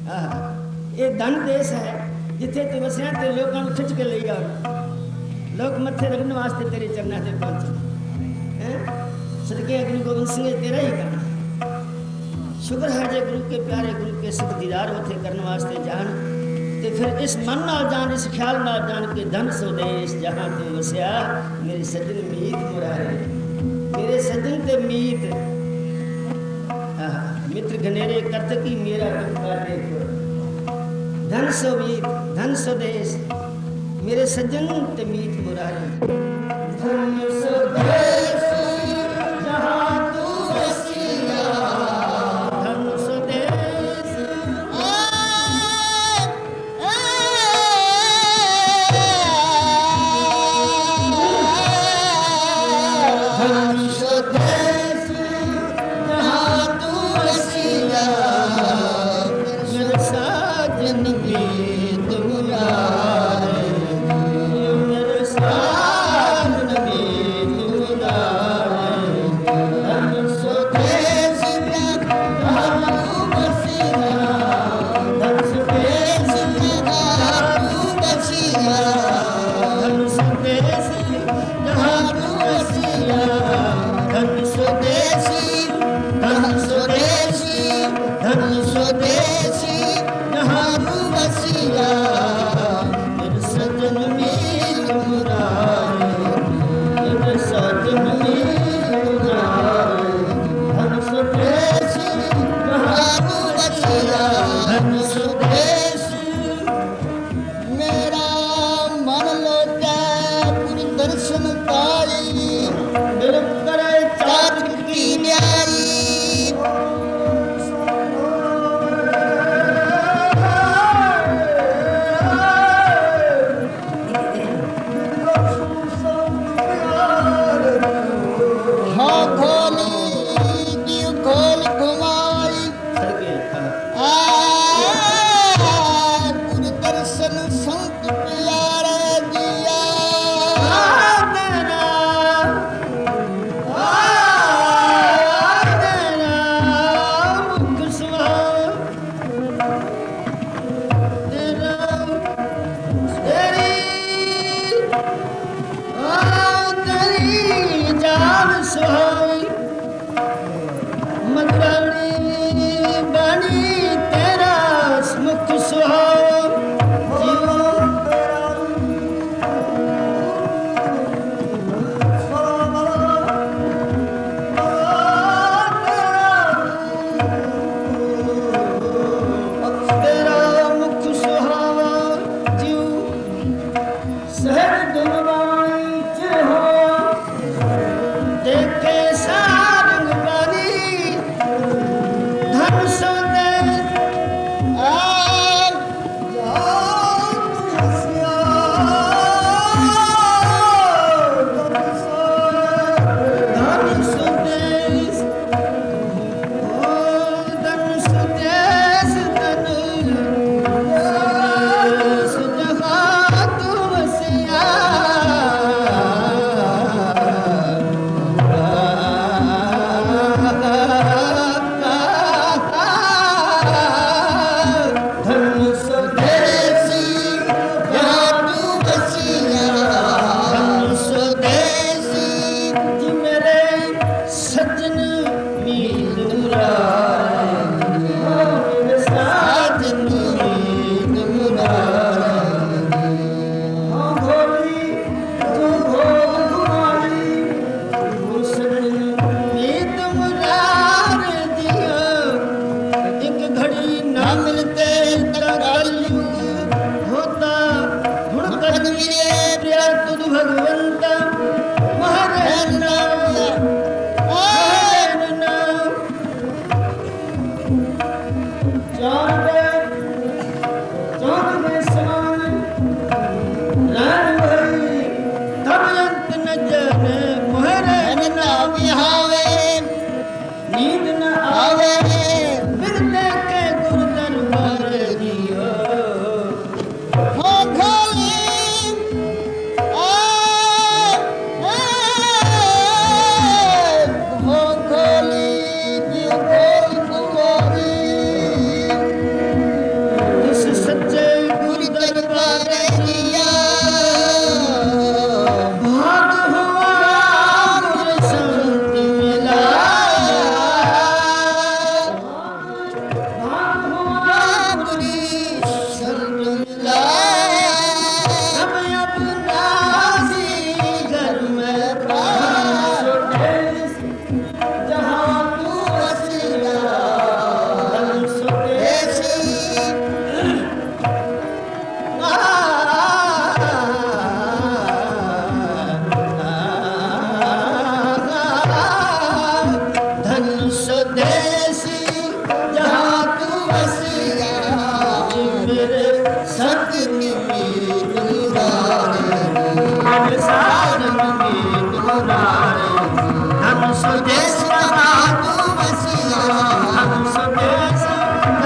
ਇਹ ਧਨ ਦੇਸ਼ ਹੈ ਜਿੱਥੇ ਤੂੰ ਵਸਿਆ ਤੇ ਲੋਕਾਂ ਨੂੰ ਖਿੱਚ ਕੇ ਲਈ ਆਉਣਾ। ਲੋਕ ਮੱਥੇ ਰੱਖਣ ਵਾਸਤੇ ਤੇਰੇ ਚਰਨਾਂ ਤੇ ਪਹੁੰਚੇ। सदके गुरु गोबिंद सिंह तेरा ही गाना। शुक्र है जे गुरु के प्यारे गुरु के सिख दीदार होते करने वास्ते जान ते फिर इस मन नाल जान, इस ख्याल नाल जान के धन स्वदेश जहाँ तू वसिया मेरे सज्जन मीत मुरारे, मेरे सज्जन ते मीत मित्र घनेरे करत की मेरा कर देखो। धन स्वमीत धन स्वदेश मेरे सज्जन ते मीत मुरारे। धन स्वदेश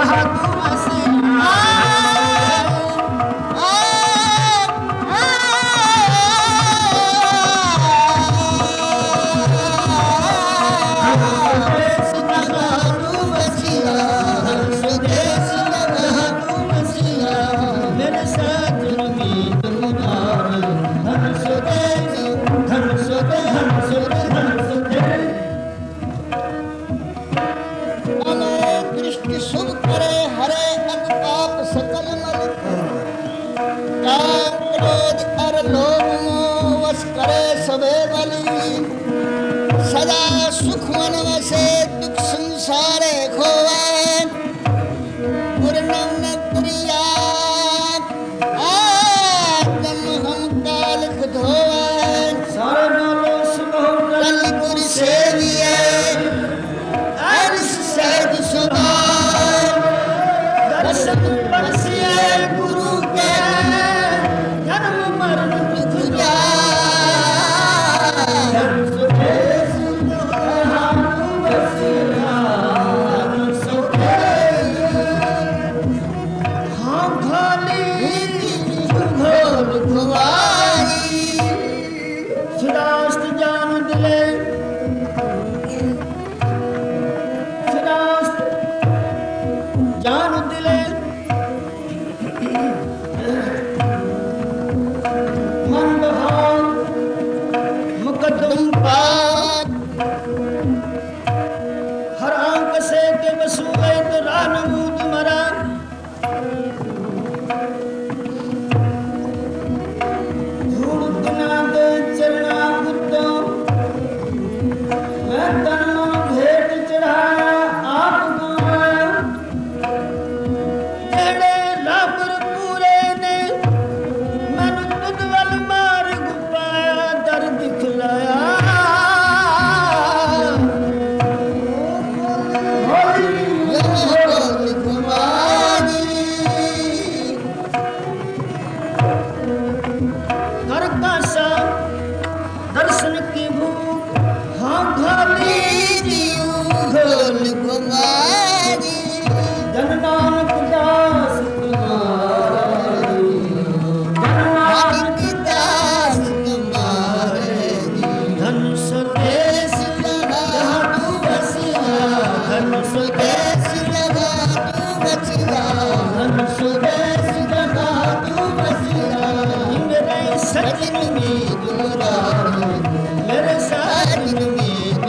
जहाँ तू बसिया सदा सुख मन वसे दुख संसारे खोवे पूर्णम न प्रिया आत्म हम काल धोवे सारे नालो सुनो कल गुर सेविए अर्श सहज सुभान दर्शन बरसिए गुरु के जन्म मरण दुख जा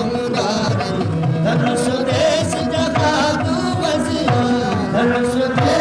धन स्वदेश जहाँ तू बसिया धन स्वदेश